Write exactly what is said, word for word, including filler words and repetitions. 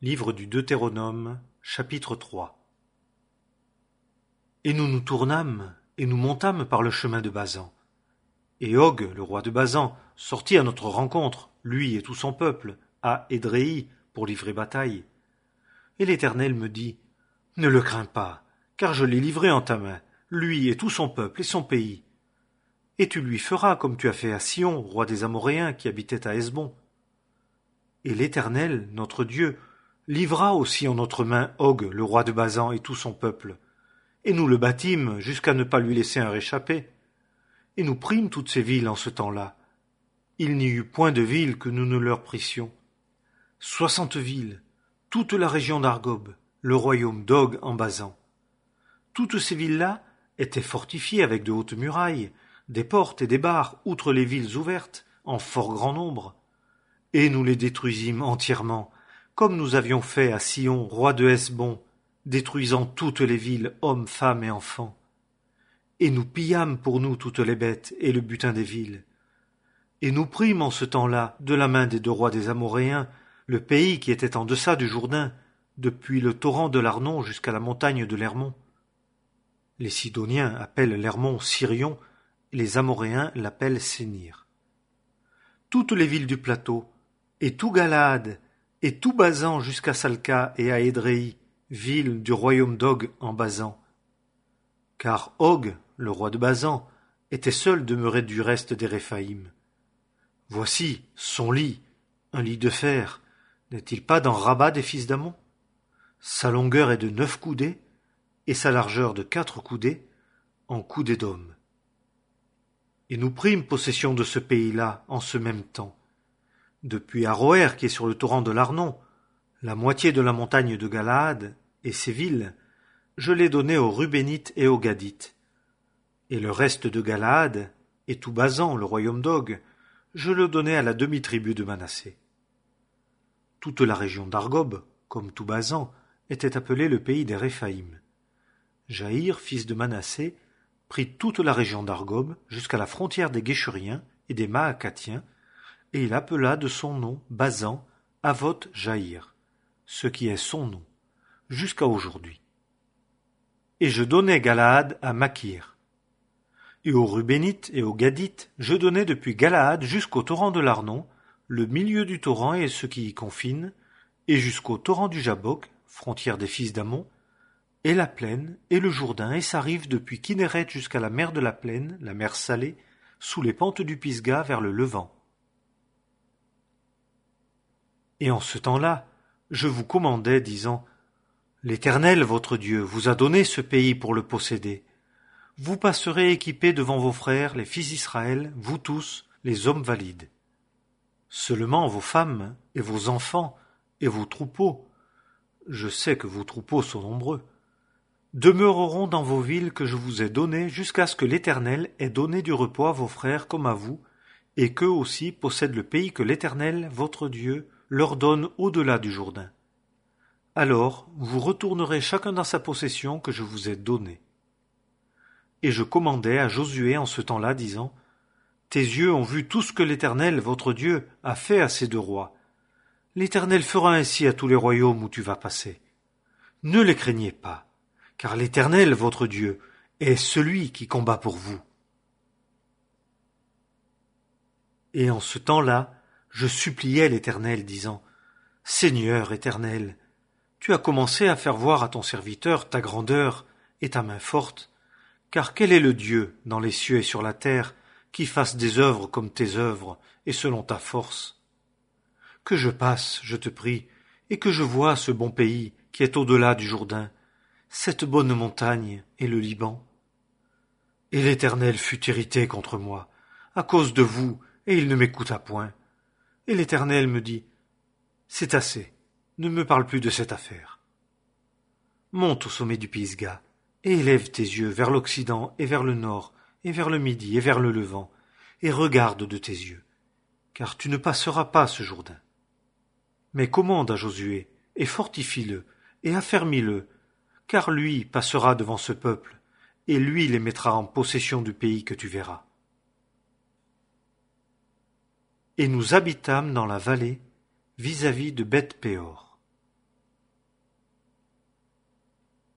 Livre du Deutéronome, chapitre trois. Et nous nous tournâmes, et nous montâmes par le chemin de Basan. Et Og, le roi de Basan, sortit à notre rencontre, lui et tout son peuple, à Édréi, pour livrer bataille. Et l'Éternel me dit, « Ne le crains pas, car je l'ai livré en ta main, lui et tout son peuple et son pays. Et tu lui feras comme tu as fait à Sion, roi des Amoréens, qui habitait à Hesbon. Et l'Éternel, notre Dieu, livra aussi en notre main Og, le roi de Basan, et tout son peuple. Et nous le battîmes jusqu'à ne pas lui laisser un réchappé. Et nous prîmes toutes ces villes en ce temps-là. Il n'y eut point de ville que nous ne leur prissions. Soixante villes, toute la région d'Argob, le royaume d'Og en Basan. Toutes ces villes-là étaient fortifiées avec de hautes murailles, des portes et des barres, outre les villes ouvertes, en fort grand nombre. Et nous les détruisîmes entièrement, comme nous avions fait à Sion, roi de Hesbon, détruisant toutes les villes, hommes, femmes et enfants. Et nous pillâmes pour nous toutes les bêtes et le butin des villes. Et nous prîmes en ce temps-là, de la main des deux rois des Amoréens, le pays qui était en deçà du Jourdain, depuis le torrent de l'Arnon jusqu'à la montagne de l'Hermon. Les Sidoniens appellent l'Hermon Sirion, et les Amoréens l'appellent Sénir. Toutes les villes du plateau, et tout Galaad, et tout Basan jusqu'à Salca et à Édréi, ville du royaume d'Og en Basan. Car Og, le roi de Basan, était seul demeuré du reste des Réphaïm. Voici son lit, un lit de fer, n'est-il pas dans Rabat des fils d'Ammon? Sa longueur est de neuf coudées, et sa largeur de quatre coudées, en coudées d'homme. Et nous prîmes possession de ce pays-là en ce même temps. Depuis Aroër, qui est sur le torrent de l'Arnon, la moitié de la montagne de Galaad et ses villes, je l'ai donné aux Rubénites et aux Gadites. Et le reste de Galaad, et tout Basan, le royaume d'Og, je le donnai à la demi-tribu de Manassé. Toute la région d'Argob, comme tout Basan, était appelée le pays des Réphaïm. Jaïr, fils de Manassé, prit toute la région d'Argob jusqu'à la frontière des Guéchuriens et des Maacathiens, et il appela de son nom Basan, Avoth Jaïr, ce qui est son nom, jusqu'à aujourd'hui. Et je donnai Galaad à Makir. Et aux Rubénites et aux Gadites, je donnai depuis Galaad jusqu'au torrent de l'Arnon, le milieu du torrent et ce qui y confine, et jusqu'au torrent du Jabbok, frontière des fils d'Ammon, et la plaine, et le Jourdain, et sa rive depuis Kinneret jusqu'à la mer de la plaine, la mer salée, sous les pentes du Pisga vers le Levant. Et en ce temps-là, je vous commandai, disant, « L'Éternel, votre Dieu, vous a donné ce pays pour le posséder. Vous passerez équipés devant vos frères, les fils d'Israël, vous tous, les hommes valides. Seulement vos femmes et vos enfants et vos troupeaux, je sais que vos troupeaux sont nombreux, demeureront dans vos villes que je vous ai données jusqu'à ce que l'Éternel ait donné du repos à vos frères comme à vous, et qu'eux aussi possèdent le pays que l'Éternel, votre Dieu, leur donne au-delà du Jourdain. Alors vous retournerez chacun dans sa possession que je vous ai donnée. Et je commandai à Josué en ce temps-là, disant, « Tes yeux ont vu tout ce que l'Éternel, votre Dieu, a fait à ces deux rois. L'Éternel fera ainsi à tous les royaumes où tu vas passer. Ne les craignez pas, car l'Éternel, votre Dieu, est celui qui combat pour vous. » Et en ce temps-là, je suppliai l'Éternel, disant, « Seigneur Éternel, tu as commencé à faire voir à ton serviteur ta grandeur et ta main forte, car quel est le Dieu, dans les cieux et sur la terre, qui fasse des œuvres comme tes œuvres et selon ta force? Que je passe, je te prie, et que je voie ce bon pays qui est au-delà du Jourdain, cette bonne montagne et le Liban. » Et l'Éternel fut irrité contre moi, à cause de vous, et il ne m'écouta point. Et l'Éternel me dit, « C'est assez, ne me parle plus de cette affaire. Monte au sommet du Pisga, et élève tes yeux vers l'Occident et vers le Nord, et vers le Midi et vers le Levant, et regarde de tes yeux, car tu ne passeras pas ce Jourdain. Mais commande à Josué, et fortifie-le, et affermis-le, car lui passera devant ce peuple, et lui les mettra en possession du pays que tu verras. » Et nous habitâmes dans la vallée, vis-à-vis de Beth-Péor.